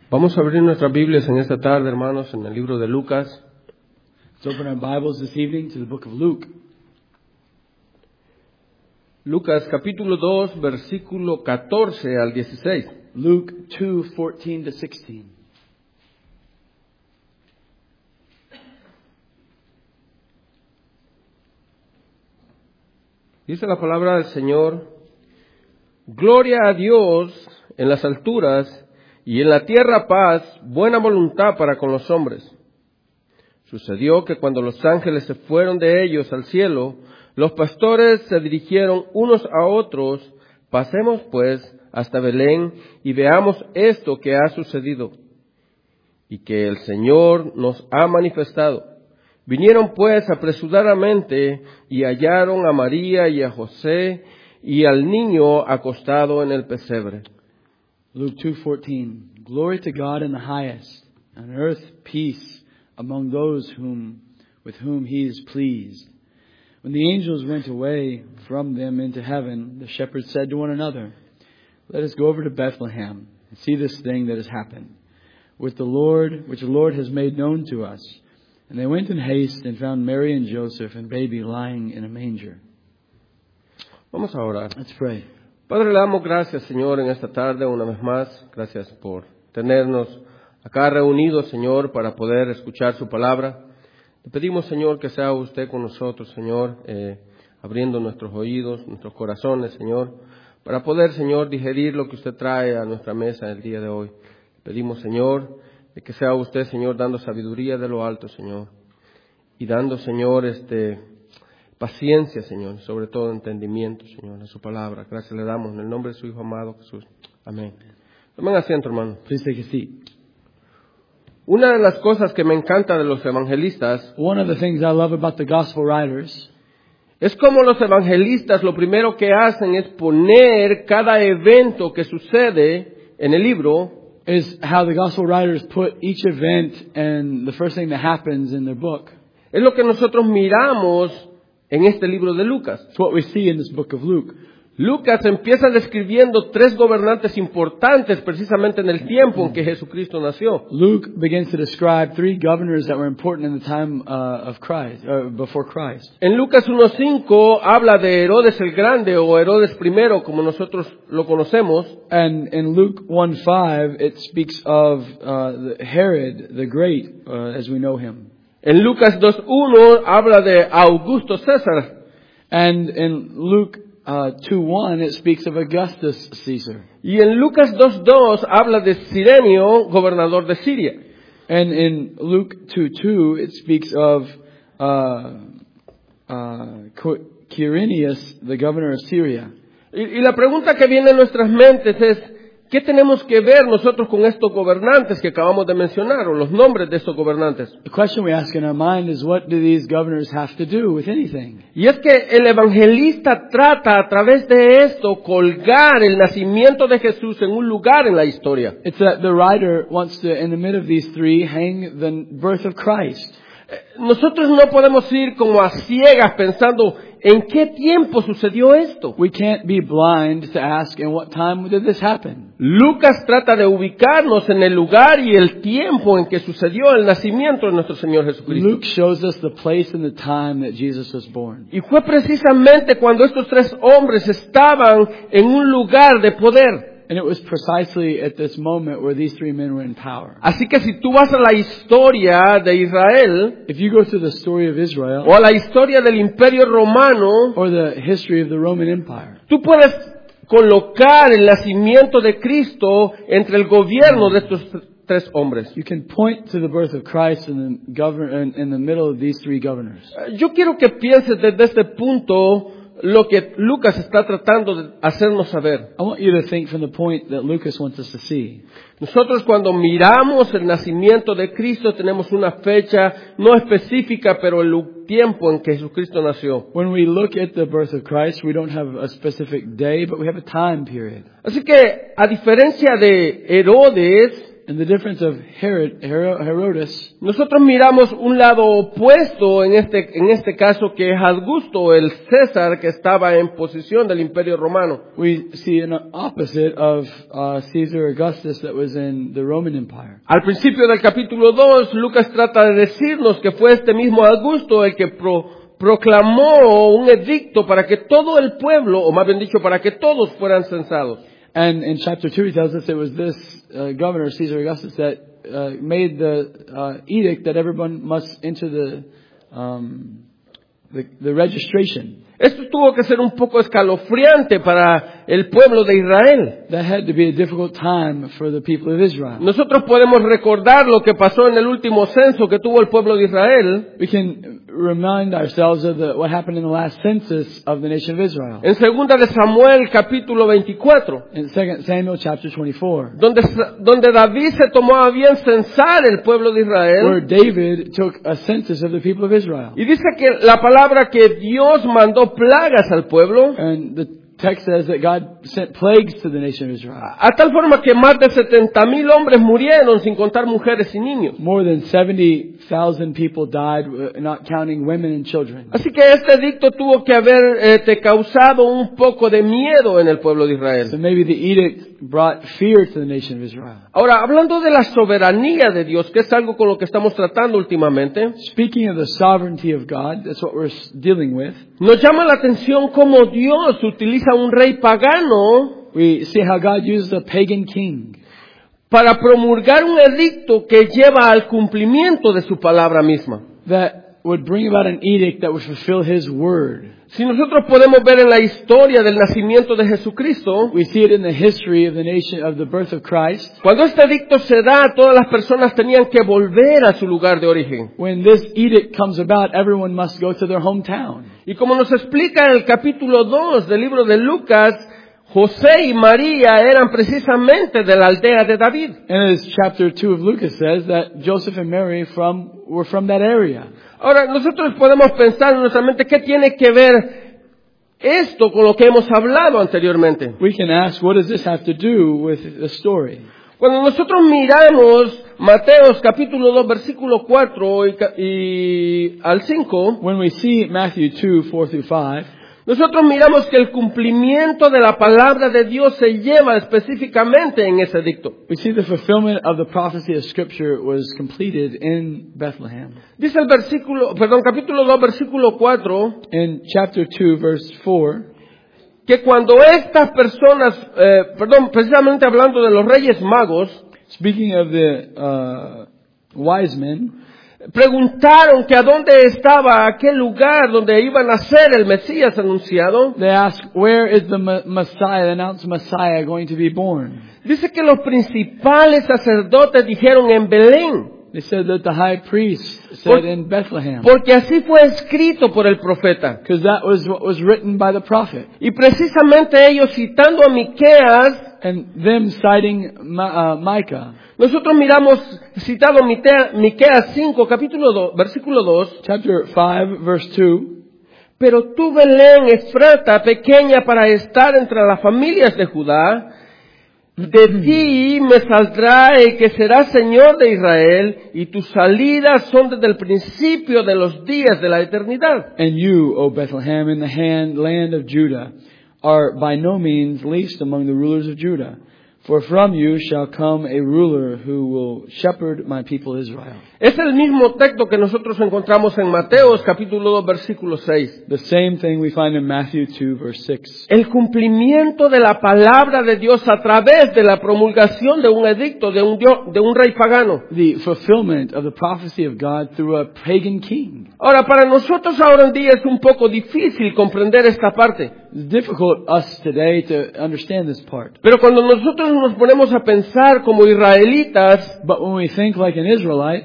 Vamos a abrir nuestras Biblias en esta tarde, hermanos, en el libro de Lucas. Let's open our Bibles this evening to the book of Luke. Lucas capítulo 2, versículo 14 al 16. Luke 2:14-16. Dice la palabra del Señor: Gloria a Dios en las alturas y en la tierra paz, buena voluntad para con los hombres. Sucedió que cuando los ángeles se fueron de ellos al cielo, los pastores se dirigieron unos a otros: pasemos pues hasta Belén y veamos esto que ha sucedido y que el Señor nos ha manifestado. Vinieron pues apresuradamente y hallaron a María y a José y al niño acostado en el pesebre. Luke 2:14. Glory to God in the highest, and on earth peace among those with whom he is pleased. When the angels went away from them into heaven, the shepherds said to one another, "Let us go over to Bethlehem and see this thing that has happened, which the Lord has made known to us." And they went in haste and found Mary and Joseph and baby lying in a manger. Vamos a orar. Let's pray. Padre, le damos gracias, Señor, en esta tarde una vez más. Gracias por tenernos acá reunidos, Señor, para poder escuchar su palabra. Le pedimos, Señor, que sea usted con nosotros, Señor, abriendo nuestros oídos, nuestros corazones, Señor, para poder, Señor, digerir lo que usted trae a nuestra mesa el día de hoy. Le pedimos, Señor, de que sea usted, Señor, dando sabiduría de lo alto, Señor, y dando, Señor, paciencia, Señor, sobre todo entendimiento, Señor, en su palabra. Gracias le damos en el nombre de su Hijo amado Jesús. Amén. Tomen asiento, hermano. Please take a seat. Una de las cosas que me encanta de los evangelistas One of the things I love about the gospel writers es como los evangelistas lo primero que hacen es poner cada evento que sucede en el libro. is how the gospel writers put each event and the first thing that happens in their book. Es lo que nosotros miramos en este libro de Lucas. It's what we see in this book of Luke. Lucas empieza describiendo tres gobernantes importantes precisamente en el tiempo en que Jesucristo nació. Luke begins to describe three governors that were important in the time of Christ, before Christ. En Lucas 1:5 habla de Herodes el Grande o Herodes I, como nosotros lo conocemos. And in Luke 1:5, it speaks of Herod the Great, as we know him. En Lucas 2:1 habla de Augusto César. And in Luke 2:1, it speaks of Augustus Caesar. Y en Lucas 2:2 habla de Cirenio, gobernador de Siria. And in Luke 2:2, it speaks of Quirinius, the governor of Syria. Y la pregunta que viene en nuestras mentes es, ¿qué tenemos que ver nosotros con estos gobernantes que acabamos de mencionar, o los nombres de estos gobernantes? The question we ask in our mind is, what do these governors have to do with anything? Y es que el evangelista trata a través de esto colgar el nacimiento de Jesús en un lugar en la historia. It's that the writer wants to, in the middle of these three, hang the birth of Christ. Nosotros no podemos ir como a ciegas pensando en qué tiempo sucedió esto. We can't be blind to ask, in what time did this happen? Lucas trata de ubicarnos en el lugar y el tiempo en que sucedió el nacimiento de nuestro Señor Jesucristo. Luke shows us the place and the time that Jesus was born. Y fue precisamente cuando estos tres hombres estaban en un lugar de poder. And it was precisely at this moment where these three men were in power. Así que si tú vas a la historia de Israel, If you go to the story of Israel, o a la historia del Imperio Romano, or the history of the Roman Empire, tú puedes colocar el nacimiento de Cristo entre el gobierno de estos tres hombres. you can point to the birth of Christ in the middle of these three governors. Yo quiero que pienses desde este punto lo que Lucas está tratando de hacernos saber. I want you to think from the point that Lucas wants us to see. Nosotros cuando miramos el nacimiento de Cristo tenemos una fecha no específica, pero el tiempo en que Jesucristo nació. When we look at the birth of Christ, we don't have a specific day, but we have a time period. Así que, a diferencia de Herodes, And the difference of Herodes, nosotros miramos un lado opuesto en este caso, que es Augusto, el César que estaba en posición del Imperio Romano. we see an opposite of Caesar Augustus that was in the Roman Empire. Al principio del capítulo 2, Lucas trata de decirnos que fue este mismo Augusto el que proclamó un edicto para que todo el pueblo, o más bien dicho, para que todos fueran censados. And in chapter 2 he tells us it was this governor, Caesar Augustus, that made the edict that everyone must enter the registration. Esto tuvo que ser un poco escalofriante para el pueblo de Israel. That had to be a difficult time for the people of Israel. Nosotros podemos recordar lo que pasó en el último censo que tuvo el pueblo de Israel. We can remind ourselves of what happened in the last census of the nation of Israel. En 2 de Samuel capítulo 24. In 2 Samuel chapter 24. Donde David se tomó a bien censar el pueblo de Israel. Where David took a census of the people of Israel. Y dice que la palabra que Dios mandó plagas al pueblo. And the text says that God sent plagues to the nation of Israel. A tal forma que más de 70,000 hombres murieron, sin contar mujeres y niños. More than 70,000 people died, not counting women and children. Así que este edicto tuvo que haber causado un poco de miedo en el pueblo de Israel. So maybe the edict brought fear to the nation of Israel. Ahora, hablando de la soberanía de Dios, que es algo con lo que estamos tratando últimamente, Speaking of the sovereignty of God, that's what we're dealing with. nos llama la atención cómo Dios utiliza un rey pagano We see how God used a pagan king para promulgar un edicto que lleva al cumplimiento de su palabra misma. that would bring about an edict that would fulfill His word. Si nosotros podemos ver en la historia del nacimiento de Jesucristo, We see it in the history of the nation, of the birth of Christ. cuando este edicto se da, todas las personas tenían que volver a su lugar de origen. When this edict comes about, everyone must go to their hometown. Y como nos explica en el capítulo 2 del libro de Lucas, José y María eran precisamente de la aldea de David. And as chapter 2 of Lucas says, that Joseph and Mary were from that area. Ahora, nosotros podemos pensar en nuestra mente, ¿qué tiene que ver esto con lo que hemos hablado anteriormente? We can ask, what does this have to do with the story? Cuando nosotros miramos Mateos capítulo 2 versículo 4 y al 5, When we see Matthew 2, 4 through 5, nosotros miramos que el cumplimiento de la palabra de Dios se lleva específicamente en ese edicto. we see the fulfillment of the prophecy of Scripture was completed in Bethlehem. Dice capítulo 2 versículo 4, In chapter 2, verse 4, que cuando estas personas, precisamente hablando de los Reyes Magos, speaking of the wise men, preguntaron que a dónde estaba aquel lugar donde iba a nacer el Mesías anunciado, they ask, where is the Messiah, the announced Messiah, going to be born? dice que los principales sacerdotes dijeron en Belén, They said that the high priest said in Bethlehem, porque así fue escrito por el profeta. because that was what was written by the prophet. Y precisamente ellos, citando a Miqueas, And them citing Micah, nosotros miramos, citado Miqueas 5, capítulo 2, versículo 2, chapter 5, verse 2, pero tú, Belén, Efrata, pequeña para estar entre las familias de Judá, de ti me saldrá el que será Señor de Israel, y tus salidas son desde el principio de los días de la eternidad. And you, O Bethlehem, in the land of Judah, are by no means least among the rulers of Judah. For from you shall come a ruler who will shepherd my people Israel. Es el mismo texto que nosotros encontramos en Mateos capítulo 2 versículo 6. The same thing we find in Matthew 2, verse 6. El cumplimiento de la palabra de Dios a través de la promulgación de un edicto de un rey pagano. The fulfillment of the prophecy of God through a pagan king. Ahora, para nosotros ahora en día es un poco difícil comprender esta parte. It's difficult us today to understand this part. Pero cuando nosotros nos ponemos a pensar como israelitas, But when we think like an Israelite,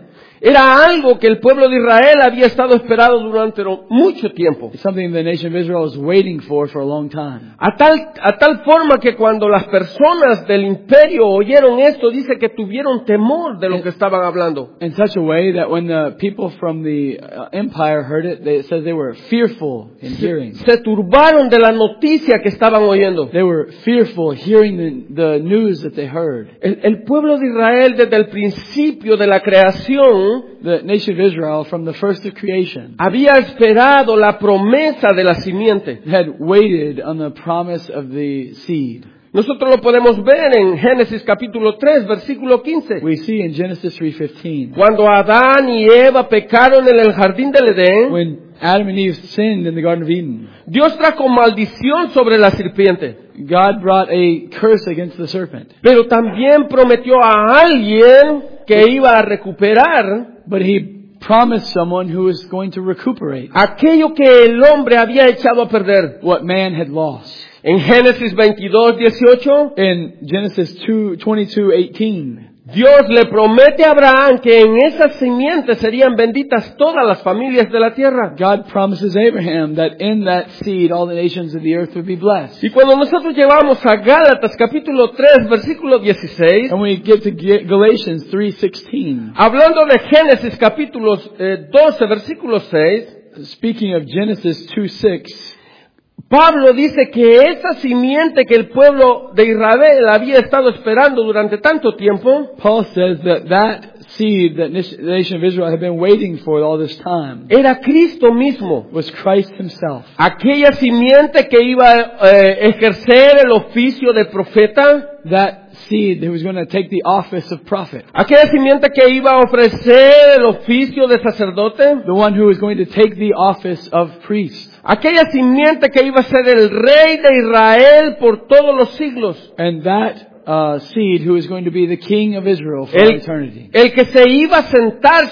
Era algo que el pueblo de Israel había estado esperando durante mucho tiempo. It's something the nation of Israel was waiting for a long time. A tal forma que cuando las personas del imperio oyeron esto, dice que tuvieron temor de lo que estaban hablando. In such a way that when the people from the empire heard it, it says they were fearful in hearing. Se turbaron de la noticia que estaban oyendo. They were fearful hearing the news that they heard. El pueblo de Israel desde el principio de la creación, The nation of Israel from the first of creation había esperado la promesa de la simiente. had waited on the promise of the seed. Nosotros lo podemos ver en Génesis capítulo 3, versículo 15. We see in Genesis 3:15 Cuando Adán y Eva pecaron en el jardín del Edén, when Adam and Eve sinned in the Garden of Eden. Dios trajo maldición sobre la serpiente. God brought a curse against the serpent. Pero también prometió a alguien que iba a recuperar, But he promised someone who was going to recuperate aquello que el hombre había echado a perder. what man had lost. En Génesis 22:18, In Genesis 22:18, Dios le promete a Abraham que en esa simiente serían benditas todas las familias de la tierra. God promises Abraham that in that seed all the nations of the earth would be blessed. Y cuando nosotros llevamos a Gálatas capítulo 3, versículo 16, And we get to Galatians 3:16. hablando de Génesis capítulo 12, versículo 6, Speaking of Genesis 2:6, Pablo dice que esa simiente que el pueblo de Israel había estado esperando durante tanto tiempo, Paul says that seed that the nation of Israel had been waiting for all this time era Cristo mismo. was Christ himself. Aquella simiente que iba a ejercer el oficio de profeta, That seed that was going to take the office of prophet. aquella simiente que iba a ofrecer el oficio de sacerdote, The one who was going to take the office of priest. aquella simiente que iba a ser el rey de Israel por todos los siglos, And that seed who is going to be the king of Israel for eternity. el que se iba a sentar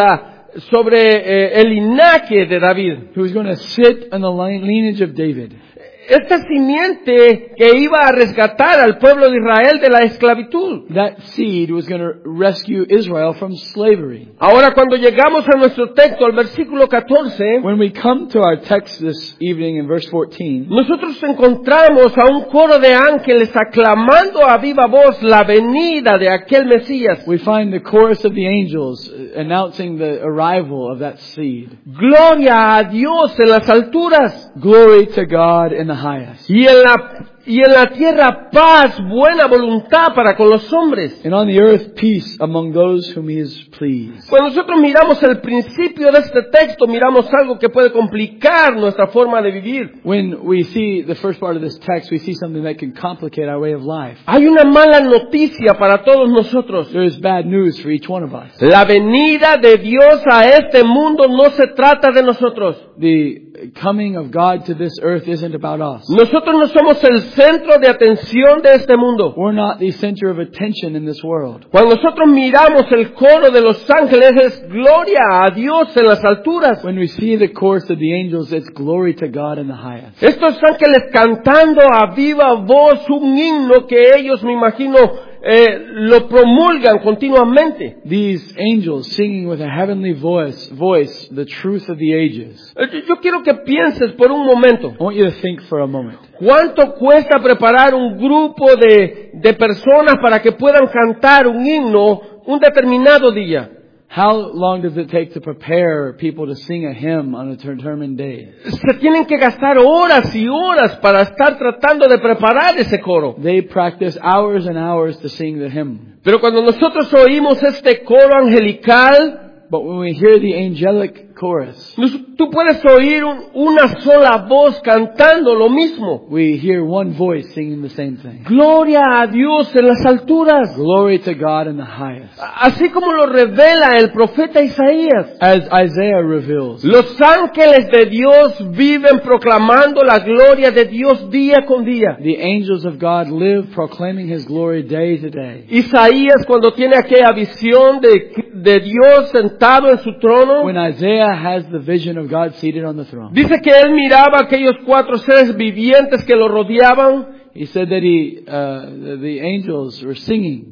sobre el linaje de David. Who is going to sit in the lineage of David. Esta simiente que iba a rescatar al pueblo de Israel de la esclavitud. That seed was going to rescue Israel from slavery. Ahora cuando llegamos a nuestro texto, al versículo 14, When we come to our text this evening in verse 14, nosotros encontramos a un coro de ángeles aclamando a viva voz la venida de aquel Mesías. we find the chorus of the angels announcing the arrival of that seed. Gloria a Dios en las alturas. Glory to God in the highest. Y en la tierra paz, buena voluntad para con los hombres. And on the earth peace among those whom he is pleased. Cuando nosotros miramos el principio de este texto, miramos algo que puede complicar nuestra forma de vivir. When we see the first part of this text, we see something that can complicate our way of life. Hay una mala noticia para todos nosotros. There is bad news for each one of us. La venida de Dios a este mundo no se trata de nosotros. The coming of God to this earth isn't about us. Nosotros no somos el centro de atención de este mundo. We're not the center of attention in this world. Cuando nosotros miramos el coro de los ángeles, es gloria a Dios en las alturas. When we see the chorus of the angels, it's glory to God in the highest. Estos ángeles cantando a viva voz un himno que ellos, me imagino, lo promulgan continuamente. These angels singing with a heavenly voice the truth of the ages. Yo quiero que pienses por un momento. I want you to think for a moment. ¿Cuánto cuesta preparar un grupo de personas para que puedan cantar un himno un determinado día? How long does it take to prepare people to sing a hymn on a determined day? Se tienen que gastar horas y horas para estar tratando de preparar ese coro. They practice hours and hours to sing the hymn. Pero cuando nosotros oímos este coro angelical, But when we hear the angelic chorus, tú puedes oír una sola voz cantando lo mismo. we hear one voice singing the same thing. Gloria a Dios en las alturas. Glory to God in the highest. Así como lo revela el profeta Isaías. As Isaiah reveals, Los ángeles de Dios viven proclamando la gloria de Dios día con día. the angels of God live proclaiming His glory day to day. Isaías, cuando tiene aquella visión de Dios sentado en su trono, When Isaiah has the vision of God seated on the throne, dice que él miraba a aquellos 4 seres vivientes que lo rodeaban he said that the angels were singing.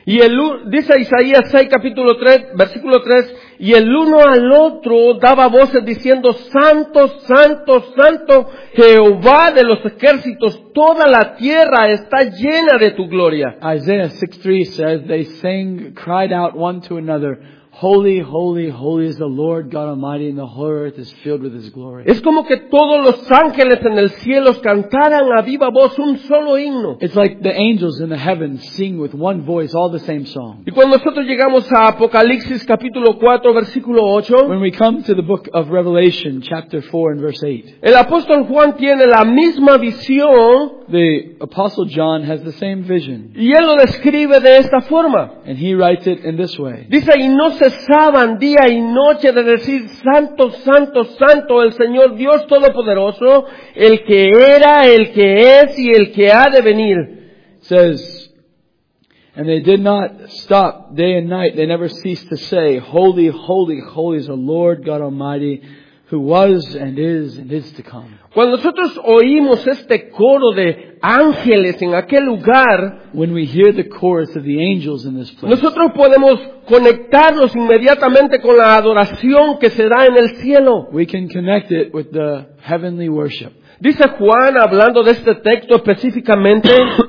Y dice Isaías 6, capítulo 3, versículo 3, y el uno al otro daba voces diciendo, Santo, Santo, Santo, Jehová de los ejércitos, toda la tierra está llena de tu gloria. Isaiah 6:3 says, they cried out one to another, Holy, holy, holy is the Lord God Almighty, and the whole earth is filled with His glory. Es como que todos los ángeles en el cielo cantaran a viva voz un solo himno. It's like the angels in the heavens sing with one voice all the same song. Y cuando nosotros llegamos a Apocalipsis capítulo 4, versículo 8, When we come to the book of Revelation, chapter 4 and verse 8, el apóstol Juan tiene la misma visión the Apostle John has the same vision, y él lo describe de esta forma. and he writes it in this way. Dice, y no cesaban día y noche de decir, Santo, Santo, Santo, el Señor Dios Todopoderoso, el que era, el que es y el que ha de venir. It says, and they did not stop day and night. They never ceased to say, Holy, holy, holy is the Lord God Almighty, who was and is to come. Cuando nosotros oímos este coro de ángeles en aquel lugar, When we hear the chorus of the angels in this place, nosotros podemos conectarnos inmediatamente con la adoración que se da en el cielo. we can connect it with the heavenly worship. Dice Juan, hablando de este texto específicamente,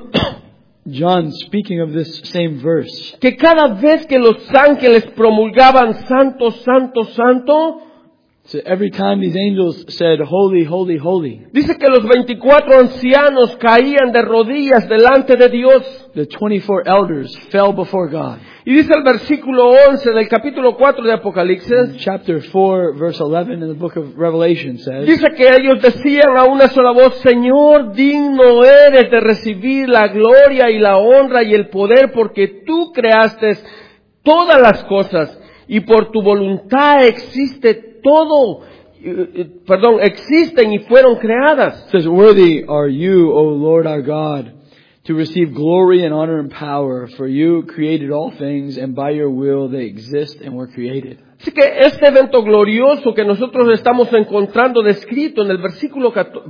John, speaking of this same verse, que cada vez que los ángeles promulgaban Santo, Santo, Santo, so every time these angels said, Holy, holy, holy, dice que los 24 ancianos caían de rodillas delante de Dios. the 24 elders fell before God. Y dice el versículo 11 del capítulo 4 de Apocalipsis, Chapter 4, verse 11 in the book of Revelation says, dice que ellos decían a una sola voz, Señor, digno eres de recibir la gloria y la honra y el poder, porque tú creaste todas las cosas y por tu voluntad existen y fueron creadas. It says, Worthy are you, O Lord our God, to receive glory and honor and power, for you created all things, and by your will they exist and were created. Así que este evento glorioso que nosotros estamos encontrando descrito en el versículo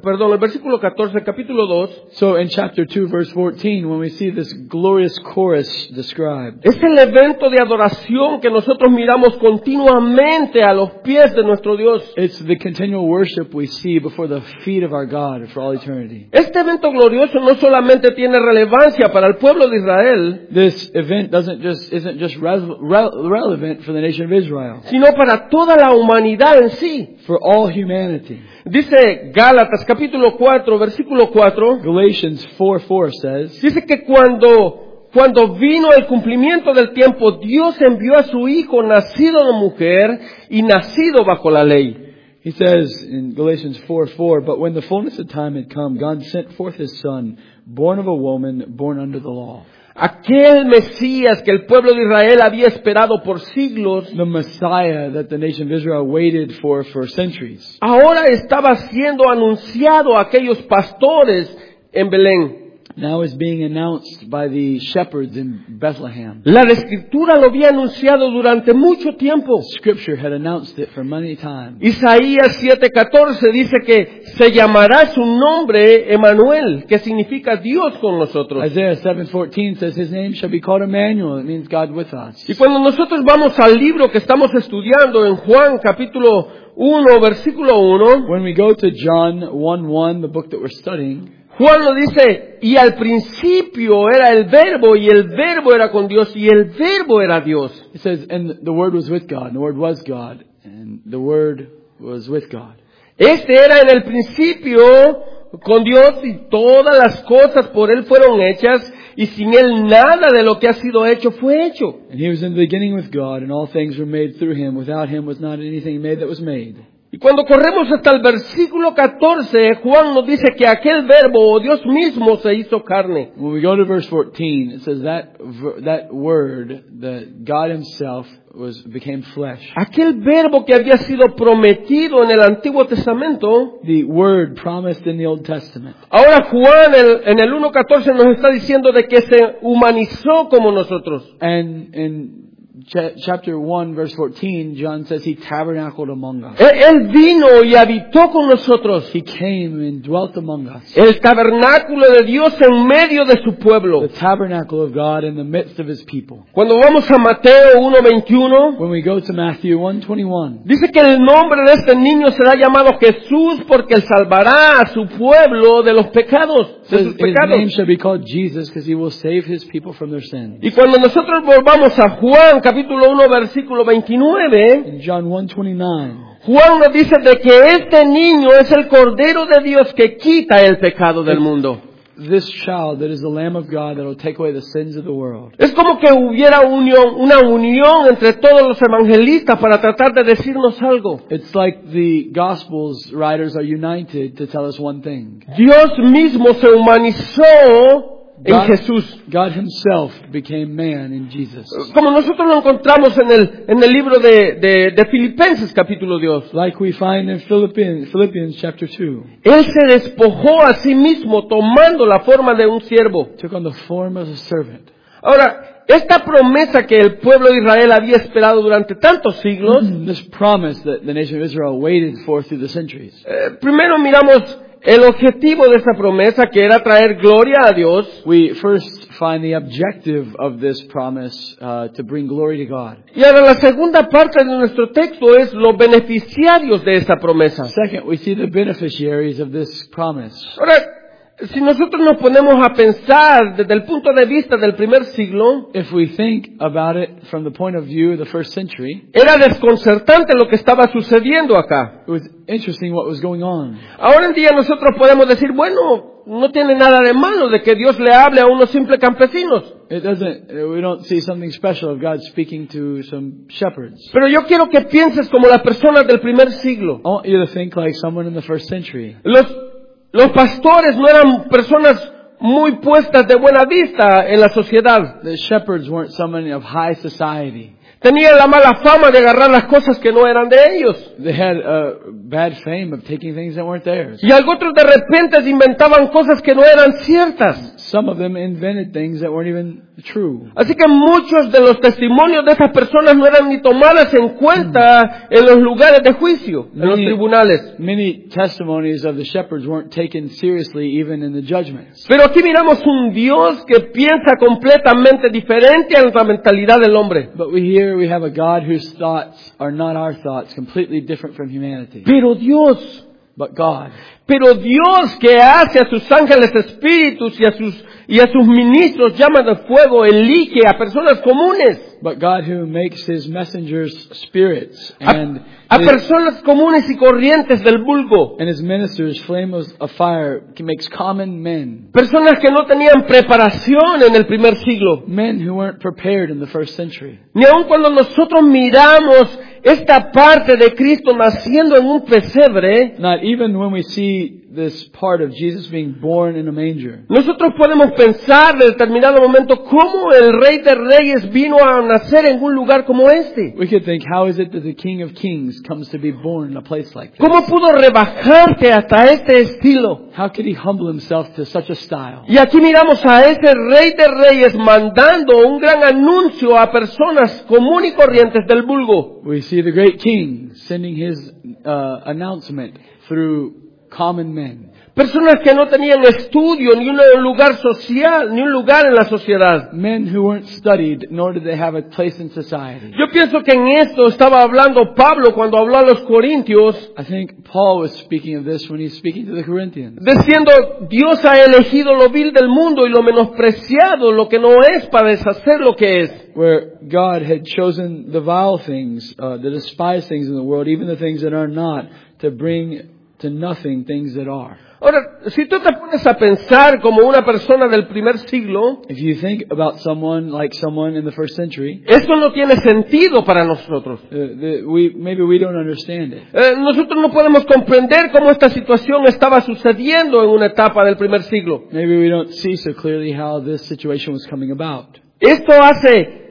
14, capítulo 2, So in chapter 2, verse 14, when we see this glorious chorus described, es el evento de adoración que nosotros miramos continuamente a los pies de nuestro Dios. it's the continual worship we see before the feet of our God for all eternity. Este evento glorioso no solamente tiene relevancia para el pueblo de Israel, This event isn't just relevant for the nation of Israel, sino para toda la humanidad en sí. for all humanity. Dice Gálatas capítulo 4, versículo 4, Galatians 4:4 says, dice que cuando vino el cumplimiento del tiempo, Dios envió a su Hijo nacido de mujer y nacido bajo la ley. He says in Galatians 4:4, but when the fullness of time had come, God sent forth His Son, born of a woman, born under the law. Aquel Mesías que el pueblo de Israel había esperado por siglos, The Messiah that the nation of Israel waited for centuries, ahora estaba siendo anunciado a aquellos pastores en Belén. now is being announced by the shepherds in Bethlehem. La Escritura lo había anunciado durante mucho tiempo. Scripture had announced it for many times. Isaías 7:14 dice que se llamará su nombre Emmanuel, que significa Dios con nosotros. Isaiah 7:14 says His name shall be called Emmanuel. It means God with us. Y cuando nosotros vamos al libro que estamos estudiando en Juan capítulo 1, versículo 1, When we go to John 1:1, the book that we're studying, Juan lo dice, y al principio era el verbo, y el verbo era con Dios, y el verbo era Dios. it says, and the Word was with God, and the Word was God, and the Word was with God. Este era en el principio con Dios, y todas las cosas por Él fueron hechas, y sin Él nada de lo que ha sido hecho fue hecho. And He was in the beginning with God, and all things were made through Him. Without Him was not anything made that was made. Y cuando corremos hasta el versículo 14, Juan nos dice que aquel verbo, o Dios mismo, se hizo carne. When we go to verse 14, it says that word, that God Himself became flesh. Aquel verbo que había sido prometido en el Antiguo Testamento, The word promised in the Old Testament. ahora Juan en el 1:14 nos está diciendo de que se humanizó como nosotros. And in chapter 1, verse 14, John says he tabernacled among us. Él vino y habitó con nosotros. He came and dwelt among us. El tabernáculo de Dios en medio de su pueblo. The tabernacle of God in the midst of His people. Cuando vamos a Mateo 1:21, When we go to Matthew 1:21, dice que el nombre de este niño será llamado Jesús porque él salvará a su pueblo de los pecados, de says sus His name pecados. shall be called Jesus because He will save His people from their sins. Y cuando nosotros volvamos a Juan capítulo 1 versículo 29, In John 1:29, Juan nos dice de que este niño es el Cordero de Dios que quita el pecado del mundo. this child that is the Lamb of God that will take away the sins of the world. Es como que hubiera una unión entre todos los evangelistas para tratar de decirnos algo. It's like the Gospels writers are united to tell us one thing. Dios mismo se humanizó en Jesús. God Himself became man in Jesus. Como nosotros lo encontramos en el libro de Filipenses capítulo 2. Like we find in Philippians chapter 2. Él se despojó a sí mismo tomando la forma de un siervo. Took on the form of a servant. Ahora, esta promesa que el pueblo de Israel había esperado durante tantos siglos, This promise that the nation of Israel waited for through the centuries. Primero miramos el objetivo de esa promesa, que era traer gloria a Dios. We first find the objective of this promise to bring glory to God. Y ahora la segunda parte de nuestro texto es los beneficiarios de esta promesa. Second, we see the beneficiaries of this promise. Ahora, si nosotros nos ponemos a pensar desde el punto de vista del primer siglo, If we think about it from the point of view of the first century, era desconcertante lo que estaba sucediendo acá. it was interesting what was going on. Ahora en día nosotros podemos decir, bueno, no tiene nada de malo de que Dios le hable a unos simples campesinos. We don't see something special of God speaking to some shepherds. Pero yo quiero que pienses como las personas del primer siglo. I want you to think like someone in the first century. Los pastores no eran personas muy puestas de buena vista en la sociedad. The shepherds weren't someone of high society. Tenían la mala fama de agarrar las cosas que no eran de ellos. They had a bad fame of taking things that weren't theirs. Y otros de repente se inventaban cosas que no eran ciertas. Some of them invented things that weren't even true. Así que muchos de los testimonios de estas personas no eran ni tomadas en cuenta en los lugares de juicio, en los tribunales. Many testimonies of the shepherds weren't taken seriously even in the judgments. Pero aquí miramos un Dios que piensa completamente diferente a la mentalidad del hombre. But we have a God whose thoughts are not our thoughts, completely different from humanity. Pero Dios que hace a sus ángeles espíritus y a sus ministros llamas de fuego, elige a personas comunes. But God who makes His messengers spirits a personas comunes y corrientes del vulgo. And His ministers flames of fire makes common men. Personas que no tenían preparación en el primer siglo. Men who weren't prepared in the first century. Ni aun cuando nosotros miramos esta parte de Cristo naciendo en un pesebre, not even when we see this part of Jesus being born in a manger. Nosotros podemos pensar en determinado momento cómo el Rey de Reyes vino a nacer en un lugar como este. We could think, how is it that the King of Kings comes to be born in a place like this? ¿Cómo pudo rebajarse hasta este estilo? How could He humble Himself to such a style? Y aquí miramos a ese Rey de Reyes mandando un gran anuncio a personas comunes y corrientes del vulgo. We see the great King sending His announcement through common men. Personas que no tenían estudio, ni un lugar social, ni un lugar en la sociedad. Men who weren't studied, nor did they have a place in society. Yo pienso que en esto estaba hablando Pablo cuando habló a los Corintios. I think Paul was speaking of this when he's speaking to the Corinthians. Diciendo, Dios ha elegido lo vil del mundo y lo menospreciado, lo que no es, para deshacer lo que es. Where God had chosen the vile things, the despised things in the world, even the things that are not, to bring to nothing things that are. Ahora, si tú te pones a pensar como una persona del primer siglo, if you think about someone like someone in the first century, esto no tiene sentido para nosotros. Maybe we don't understand it. Nosotros no podemos comprender cómo esta situación estaba sucediendo en una etapa del primer siglo. Maybe we don't see so clearly how this situation was coming about. Esto hace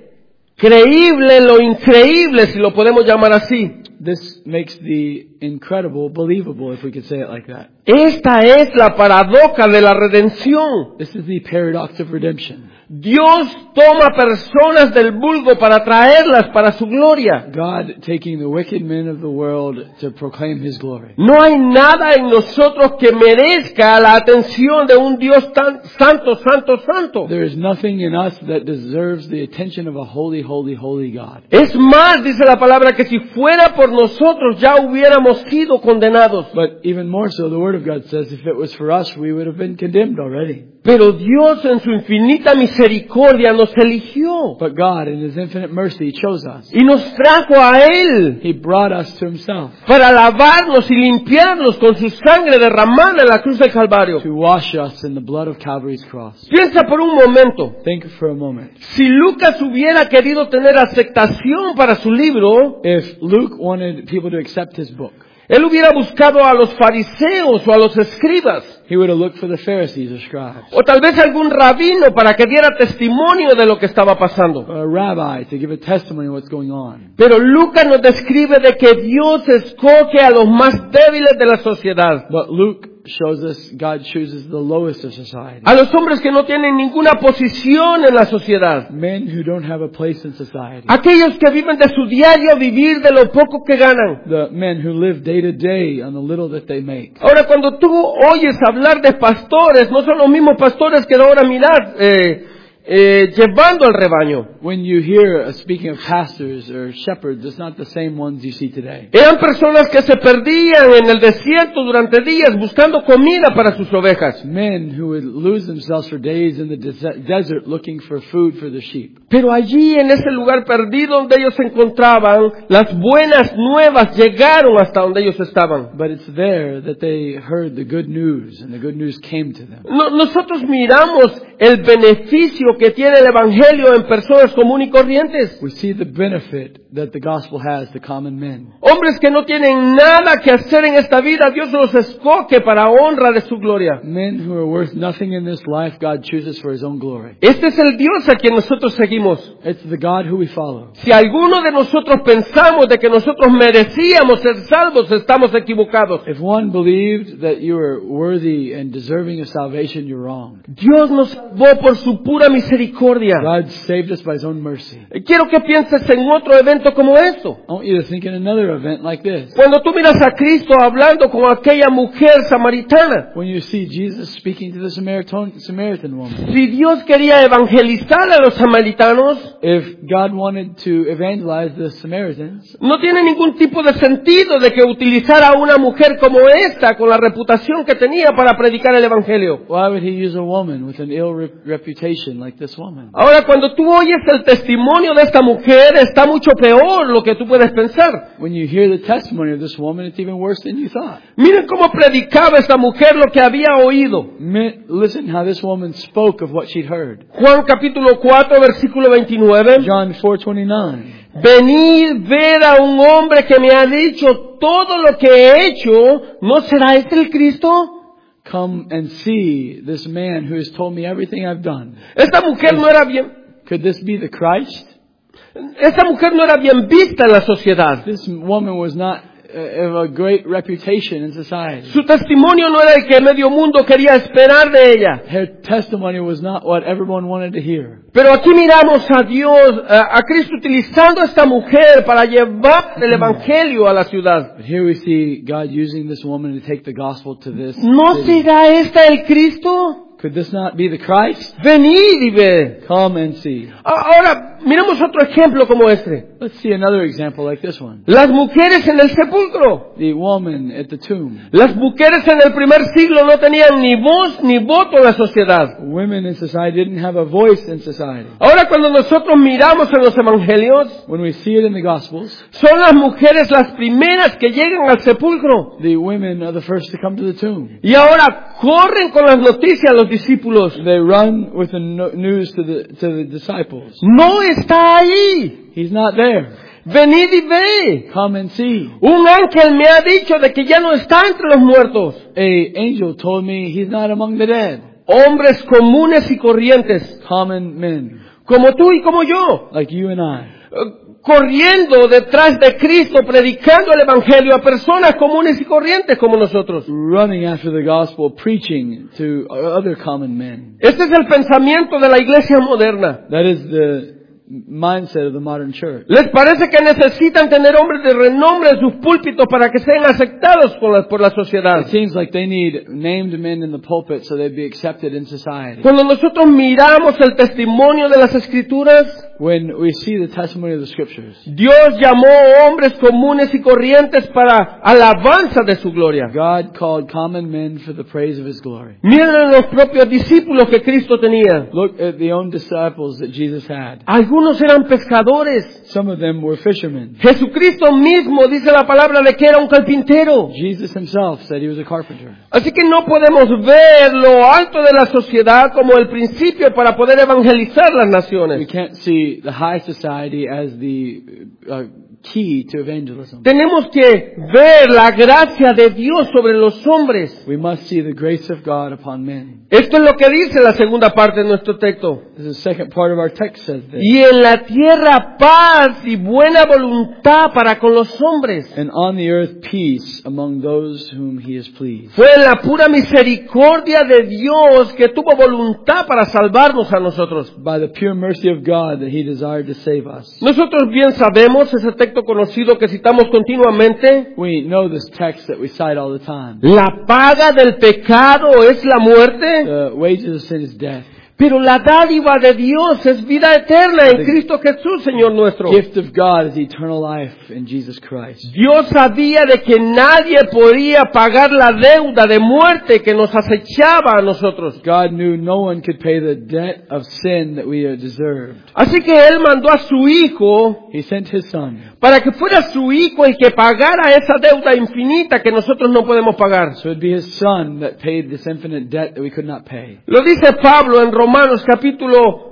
creíble lo increíble, si lo podemos llamar así. This makes the incredible believable, if we could say it like that. Esta es la paradoja de la redención. This is the paradox of redemption. Dios toma personas del vulgo para traerlas para su gloria. God taking the wicked men of the world to proclaim His glory. No hay nada en nosotros que merezca la atención de un Dios tan santo, santo, santo. There is nothing in us that deserves the attention of a holy, holy, holy God. Es más, dice la palabra, que si fuera por nosotros ya hubiéramos sido condenados. But even more so, the Word of God says if it was for us, we would have been condemned already. Pero Dios en su infinita misericordia nos eligió But God, in His infinite mercy, chose us. y nos trajo a Él He brought us to Himself para lavarnos y limpiarnos con su sangre derramada en la cruz del Calvario. to wash us in the blood of Calvary's cross. Piensa por un momento, Think for a moment. si Lucas hubiera querido tener aceptación para su libro, If Luke wanted people to accept his book, él hubiera buscado a los fariseos o a los escribas, he would have looked for the Pharisees or scribes, o tal vez algún rabino para que diera testimonio de lo que estaba pasando. or a rabbi to give a testimony of what's going on. Pero Lucas nos describe de que Dios escoge a los más débiles de la sociedad, But Luke shows us God chooses the lowest of society. a los hombres que no tienen ninguna posición en la sociedad, Men who don't have a place in society. aquellos que viven de su diario vivir de lo poco que ganan. The men who live day to day on the little that they make. Ahora, cuando tú oyes hablar de pastores, no son los mismos pastores que ahora mirad llevando al rebaño. When you hear speaking of pastors or shepherds, it's not the same ones you see today. Eran personas que se perdían en el desierto durante días buscando comida para sus ovejas. Men who would lose themselves for days in the desert looking for food for the sheep. Pero allí, en ese lugar perdido donde ellos se encontraban, las buenas nuevas llegaron hasta donde ellos estaban. But it's there that they heard the good news, and the good news came to them. Nosotros miramos el beneficio que tiene el Evangelio en personas comunes y corrientes. We see the benefit that the gospel has to common men. Hombres que no tienen nada que hacer en esta vida, Dios los escoge para honra de su gloria. Men who are worth nothing in this life, God chooses for His own glory. Este es el Dios a quien nosotros seguimos. It's the God who we follow. Si alguno de nosotros pensamos de que nosotros merecíamos ser salvos, estamos equivocados. If one believed that you were worthy and deserving of salvation, you're wrong. Dios nos salvó por su pura misericordia. God saved us by His own mercy. Quiero que pienses en otro evento como esto. I want you to think in another event like this. Cuando tú miras a Cristo hablando con aquella mujer samaritana, When you see Jesus speaking to the Samaritan woman. si Dios quería evangelizar a los samaritanos, If God wanted to evangelize the Samaritans, no tiene ningún tipo de sentido de que utilizara a una mujer como esta, con la reputación que tenía, para predicar el evangelio. why would He use a woman with an ill reputation like this woman? Ahora, cuando tú oyes el testimonio de esta mujer, está mucho peor lo que tú puedes pensar. When you hear the testimony of this woman, it's even worse than you thought. Miren cómo predicaba esta mujer lo que había oído. Listen how this woman spoke of what she'd heard. Juan capítulo 4, versículo 29. John 4:29. Venid, ver a un hombre que me ha dicho todo lo que he hecho, ¿no será este el Cristo? Come and see this man who has told me everything I've done. Esta mujer no era bien, Could this be the Christ? esta mujer no era bien vista en la sociedad. This woman was not of a great reputation in society. Su testimonio no era el que medio mundo quería esperar de ella. Her testimony was not what everyone wanted to hear. Pero aquí miramos a Dios, a Cristo utilizando a esta mujer para llevar el evangelio a la ciudad. But here we see God using this woman to take the gospel to this ¿No city. será esta el Cristo? Could this not be the Christ? Venid y ved. Come and see. Ahora, miremos otro ejemplo como este. Let's see another example like this one. Las mujeres en el sepulcro. The woman at the tomb. Las mujeres en el primer siglo no tenían ni voz ni voto en la sociedad. Women in society didn't have a voice in society. Ahora, cuando nosotros miramos en los evangelios, When we see it in the Gospels, son las mujeres las primeras que llegan al sepulcro. the women are the first to come to the tomb. Y ahora corren con las noticias a los discípulos. They run with the news to the disciples. No está ahí. He's not there. Venid y ve. Come and see. Un ángel me ha dicho de que ya no está entre los muertos. A angel told me he's not among the dead. Hombres comunes y corrientes, Common men, como tú y como yo. like you and I. corriendo detrás de Cristo, predicando el Evangelio a personas comunes y corrientes como nosotros. running after the gospel, preaching to other common men. Este es el pensamiento de la iglesia moderna. That is the mindset of the modern church. ¿Les parece que necesitan tener hombres de renombre en sus púlpitos para que sean aceptados por la sociedad? It seems like they need named men in the pulpit so they'd be accepted in society. Cuando nosotros miramos el testimonio de las Escrituras, When we see the testimony of the scriptures, Dios llamó hombres comunes y corrientes para alabanza de su gloria. God called common men for the praise of His glory. Miren los propios discípulos que Cristo tenía. Look at the own disciples that Jesus had. Algunos eran pescadores. Some of them were fishermen. Jesucristo mismo dice la palabra de que era un carpintero. Jesus himself said he was a carpenter. Así que no podemos ver lo alto de la sociedad como el principio para poder evangelizar las We naciones. can't see the high society as the key to evangelism. Tenemos que ver la gracia de Dios sobre los hombres. We must see the grace of God upon men. Esto es lo que dice la segunda parte de nuestro texto. This is the second part of our text says this. Y en la tierra paz y buena voluntad para con los hombres. And on the earth peace among those whom He is pleased. Fue la pura misericordia de Dios que tuvo voluntad para salvarnos a nosotros. By the pure mercy of God that He desired to save us. Nosotros bien sabemos ese texto conocido que citamos continuamente. We know this text that we cite all the time. La paga del pecado es la muerte, The wages of sin is death. pero la dádiva de Dios es vida eterna en Cristo Jesús, Señor nuestro. Gift of God is eternal life in Jesus Christ. Dios sabía de que nadie podía pagar la deuda de muerte que nos acechaba a nosotros. God knew no one could pay the debt of sin that we deserved. Así que Él mandó a su Hijo He sent His Son para que fuera su Hijo el que pagara esa deuda infinita que nosotros no podemos pagar. so it'd be His Son that paid this infinite debt that we could not pay. Lo dice Pablo en Romanos capítulo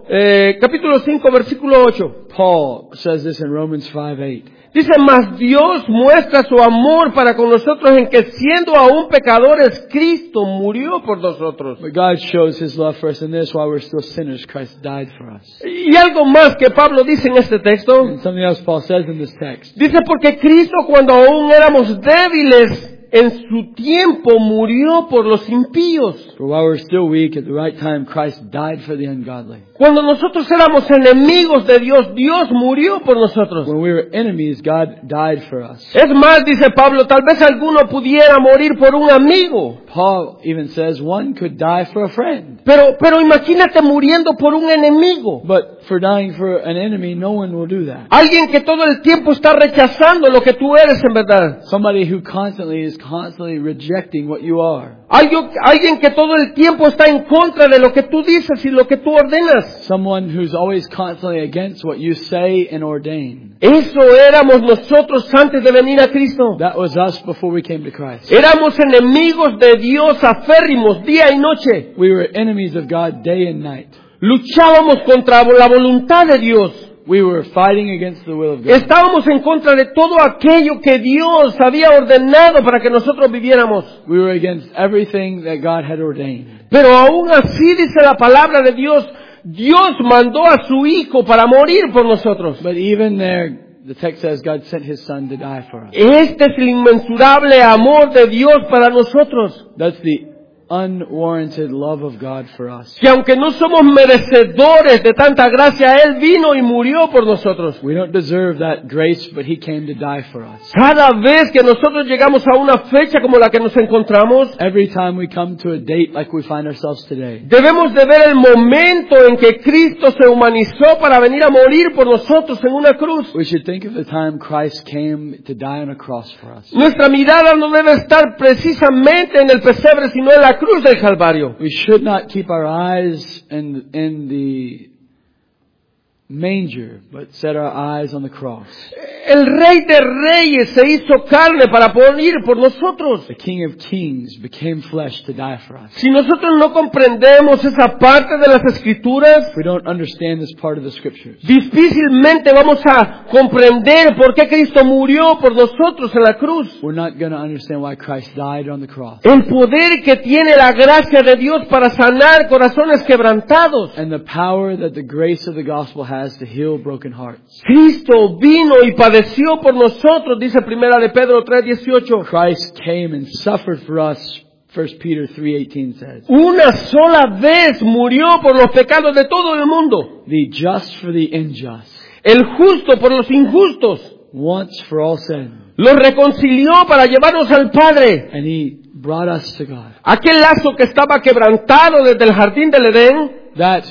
5 versículo 8. Paul says this in Romans 5:8. Dice, mas Dios muestra su amor para con nosotros en que siendo aún pecadores, Cristo murió por nosotros. But God shows His love for us in this: while we're still sinners, Christ died for us. Y algo más que Pablo dice en este texto. And something else Paul says in this text. Dice, porque Cristo cuando aún éramos débiles, en su tiempo murió por los impíos. For while we're still weak, at the right time, Christ died for the ungodly. Cuando nosotros éramos enemigos de Dios, Dios murió por nosotros. When we were enemies, God died for us. Es más, dice Pablo, tal vez alguno pudiera morir por un amigo. Paul even says one could die for a friend. Pero imagínate muriendo por un enemigo. But for dying for an enemy, no one will do that. Alguien que todo el tiempo está rechazando lo que tú eres en verdad. Somebody who is constantly rejecting what you are. Alguien que todo el tiempo está en contra de lo que tú dices y lo que tú ordenas. Someone who's always constantly against what you say and ordain. Eso éramos nosotros antes de venir a Cristo. That was us before we came to Christ. Éramos enemigos de Dios aférrimos día y noche. We were enemies of God day and night. Luchábamos contra la voluntad de Dios. We were fighting against the will of God. Estábamos en contra de todo aquello que Dios había ordenado para que nosotros viviéramos. We were against everything that God had ordained. Pero aún así dice la palabra de Dios, Dios mandó a su Hijo para morir por nosotros. But even there, the text says God sent His Son to die for us. Este es el inmensurable amor de Dios para nosotros. That's the unwarranted love of God for us. Que aunque no somos merecedores de tanta gracia, Él vino y murió por nosotros. We don't deserve that grace, but He came to die for us. Cada vez que nosotros llegamos a una fecha como la que nos encontramos, Every time we come to a date like we find ourselves today, debemos de ver el momento en que Cristo se humanizó para venir a morir por nosotros en una cruz. we should think of the time Christ came to die on a cross for us. Nuestra mirada no debe estar precisamente en el pesebre, sino en la cruz del Calvario. We should not keep our eyes in the manger, but set our eyes on the cross. El Rey de Reyes se hizo carne para morir por nosotros. The King of Kings became flesh to die for us. Si nosotros no comprendemos esa parte de las Escrituras, If we don't understand this part of the Scriptures, difícilmente vamos a comprender por qué Cristo murió por nosotros en la cruz. we're not going to understand why Christ died on the cross. El poder que tiene la gracia de Dios para sanar corazones quebrantados. And the power that the grace of the gospel has has to heal broken hearts. Cristo vino y padeció por nosotros, dice Primera de Pedro 3:18. Christ came and suffered for us, 1 Peter 3:18 says. Una sola vez murió por los pecados de todo el mundo. The just for the unjust. El justo por los injustos. Once for all sin. Los reconcilió para llevarnos al Padre. And He brought us to God. Aquel lazo que estaba quebrantado desde el jardín del Edén, That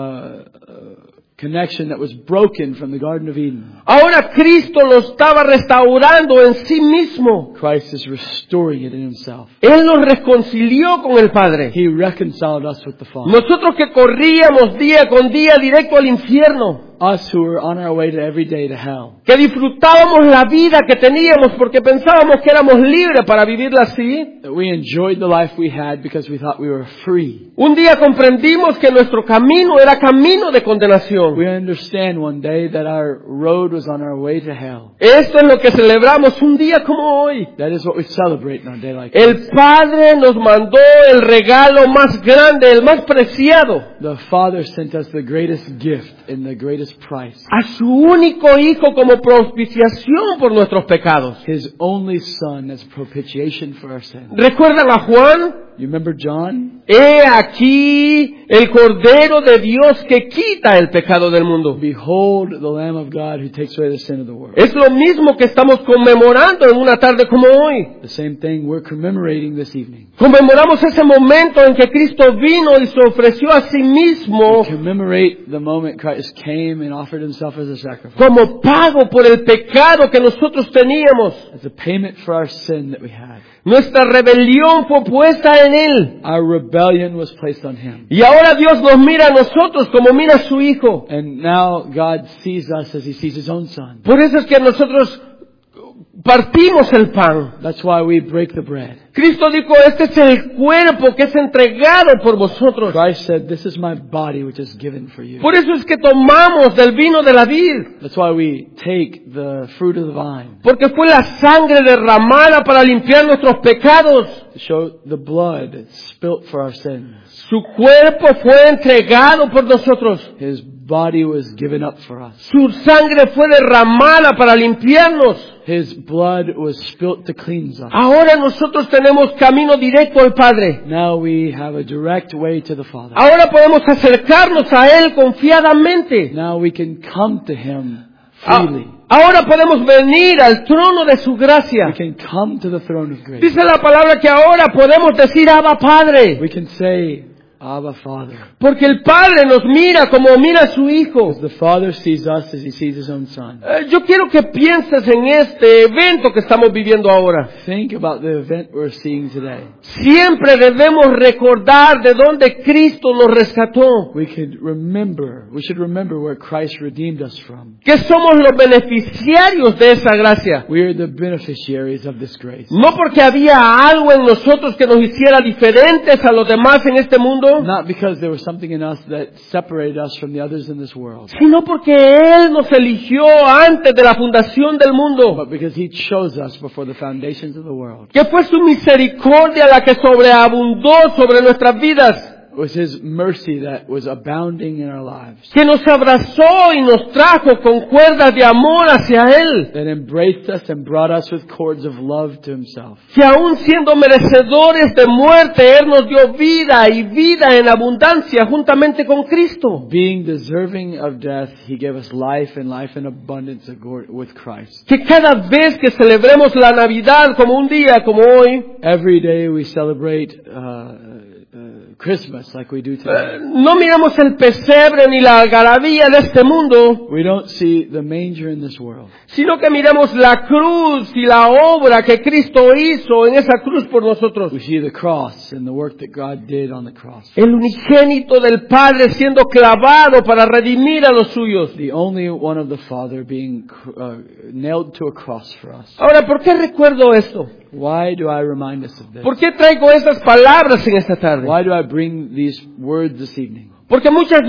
connection that was broken from the Garden of Eden. ahora Cristo lo estaba restaurando en sí mismo. Christ is restoring it in Himself. Él nos reconcilió con el Padre. He reconciled us with the Father. Nosotros que corríamos día con día directo al infierno, Us who were on our way to every day to hell. que disfrutábamos la vida que teníamos porque pensábamos que éramos libres para vivirla así, That we enjoyed the life we had because we thought we were free. un día comprendimos que nuestro camino era camino de condenación. We understand one day that our road was on our way to hell. Esto es lo que celebramos un día como hoy. That is what we celebrate on a day like this. El Padre nos mandó el regalo más grande, el más preciado, The Father sent us the greatest gift and the greatest price. a su único Hijo como propiciación por nuestros pecados. His only Son as propitiation for our sins. ¿Recuerdan a Juan? You remember John? He aquí el Cordero de Dios que quita el pecado del mundo. Behold the Lamb of God who takes away the sin of the world. Es lo mismo que estamos conmemorando en una tarde como hoy. The same thing we're commemorating this evening. Conmemoramos ese momento en que Cristo vino y se ofreció a sí mismo We commemorate the moment Christ came and offered Himself as a sacrifice. como pago por el pecado que nosotros teníamos. As a payment for our sin that we had. Nuestra rebelión fue puesta en Él. Our rebellion was placed on Him. Y ahora Dios nos mira a nosotros como mira a su Hijo. And now God sees us as He sees His own Son. Por eso es que nosotros partimos el pan. That's why we break the bread. Cristo dijo, este es el cuerpo que es entregado por vosotros. Christ said, this is my body which is given for you. Por eso es que tomamos del vino de la vid. That's why we take the fruit of the vine. Porque fue la sangre derramada para limpiar nuestros pecados. To show the blood spilt for our sins. Su cuerpo fue entregado por nosotros. His body was given up for us. Su sangre fue derramada para limpiarnos. His blood was spilt to cleanse us. Ahora nosotros tenemos camino directo al Padre. Now we have a direct way to the Father. Ahora podemos acercarnos a Él confiadamente. Now we can come to Him freely. Ahora podemos venir al trono de su gracia. We can come to the throne of grace. Dice la palabra que ahora podemos decir Abba Padre. We can say, Abba Father. Porque el Padre nos mira como mira a su Hijo. Because the Father sees us as He sees His own Son. Yo quiero que pienses en este evento que estamos viviendo ahora. Think about the event we're seeing today. Siempre debemos recordar de dónde Cristo nos rescató. We should remember where Christ redeemed us from. Que somos los beneficiarios de esa gracia. We are the beneficiaries of this grace. No porque había algo en nosotros que nos hiciera diferentes a los demás en este mundo, Not because there was something in us that separated us from the others in this world, sino porque Él nos eligió antes de la fundación del mundo. but because He chose us before the foundations of the world. Que fue su misericordia la que sobreabundó sobre nuestras vidas. It was His mercy that was abounding in our lives, Que nos abrazó y nos trajo con cuerdas de amor hacia Él. that embraced us and brought us with cords of love to Himself. Que aún siendo merecedores de muerte, Él nos dio vida y vida en abundancia juntamente con Cristo. Being deserving of death, He gave us life and life in abundance with Christ. Que cada vez que celebremos la Navidad como un día como hoy, Every day we celebrate Christmas like we do today. no miramos el pesebre ni la algarabía de este mundo, We don't see the manger in this world, sino que miramos la cruz y la obra que Cristo hizo en esa cruz por nosotros. we see the cross and the work that God did on the cross. El unigénito del Padre siendo clavado para redimir a los suyos. The only one of the Father being nailed to a cross for us. Ahora, ¿por qué recuerdo esto? Why do I remind us of this? ¿Por qué traigo estas palabras en esta tarde? Why do I bring these words this evening? Porque muchas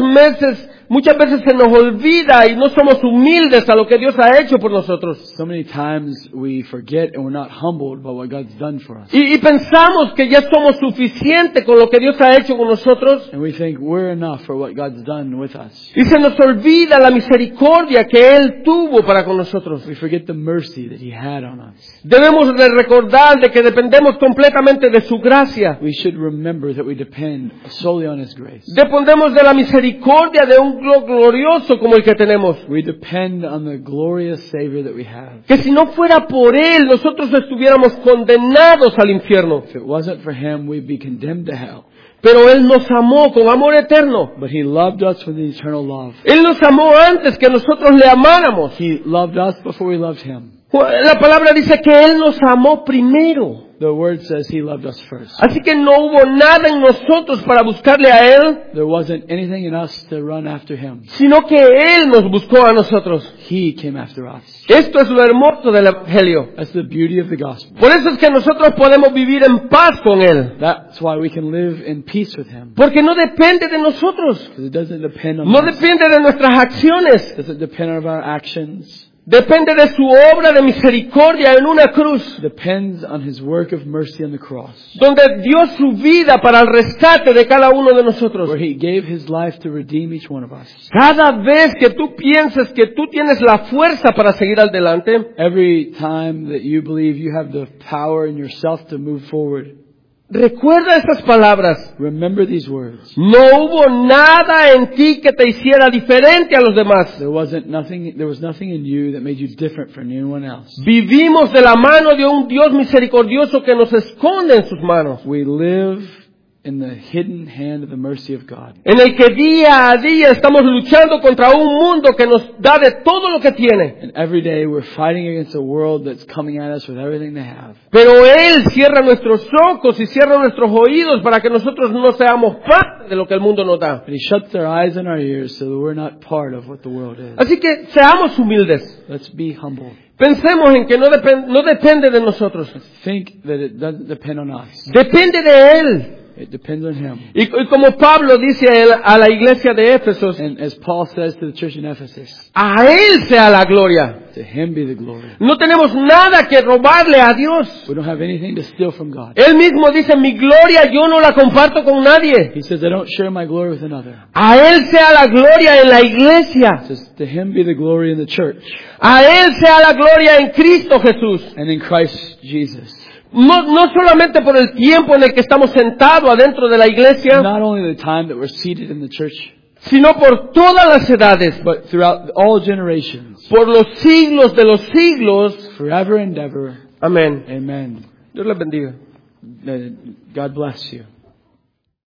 veces se nos olvida y no somos humildes a lo que Dios ha hecho por nosotros. So many times we forget and we're not humbled by what God's done for us. Y pensamos que ya somos suficientes con lo que Dios ha hecho con nosotros. And we think we're enough for what God's done with us. Y se nos olvida la misericordia que Él tuvo para con nosotros. We forget the mercy that He had on us. Debemos de recordar de que dependemos completamente de su gracia. We should remember that we depend solely on His grace. Dependemos de la misericordia de un glorioso como el que tenemos. We depend on the glorious Savior that we have. Que si no fuera por Él, nosotros estuviéramos condenados al infierno. If it wasn't for Him, we'd be condemned to hell. Pero Él nos amó con amor eterno. But He loved us with an eternal love. Él nos amó antes que nosotros le amáramos. He loved us before we loved Him. La palabra dice que Él nos amó primero. The Word says He loved us first. Así que no hubo nada en nosotros para buscarle a Él, There wasn't anything in us to run after Him. sino que Él nos buscó a nosotros. He came after us. Esto es lo hermoso del Evangelio. That's the beauty of the gospel. Por eso es que nosotros podemos vivir en paz con Él. That's why we can live in peace with Him. Porque no depende de nosotros. Because it doesn't depend on No us. depende de nuestras acciones. It doesn't depend on our actions. Depende de su obra de misericordia en una cruz, It depends on His work of mercy on the cross. donde dio su vida para el rescate de cada uno de nosotros. Where He gave His life to redeem each one of us. Cada vez que tú pienses que tú tienes la fuerza para seguir adelante, Every time that you believe you have the power in yourself to move forward, recuerda estas palabras. remember these words. No hubo nada en ti que te hiciera diferente a los demás. There was nothing in you that made you different from anyone else. Vivimos de la mano de un Dios misericordioso que nos esconde en sus manos, We live in the hidden hand of the mercy of God. en el que día a día estamos luchando contra un mundo que nos da de todo lo que tiene. And every day we're fighting against a world that's coming at us with everything they have. Pero Él cierra nuestros ojos y cierra nuestros oídos para que nosotros no seamos parte de lo que el mundo nos da. But He shuts our eyes and our ears so that we're not part of what the world is. Así que seamos humildes. Let's be humble. Pensemos en que no depende de nosotros. Think that it doesn't depend on us. Depende de Él. It depends on Him. Y como Pablo dice a la iglesia de Éfesos, And as Paul says to the church in Ephesus, a Él sea la gloria. to Him be the glory. No tenemos nada que robarle a Dios. We don't have anything to steal from God. Él mismo dice, mi gloria yo no la comparto con nadie. He says, I don't share my glory with another. A Él sea la gloria en la iglesia. He says, to Him be the glory in the church A Él sea la gloria en Cristo Jesús. and in Christ Jesus. No solamente por el tiempo en el que estamos sentados adentro de la iglesia, Not only the time that we're seated in the church, sino por todas las edades, but throughout all generations, por los siglos de los siglos. forever and ever. Amén. Amen. Dios les bendiga. God bless you.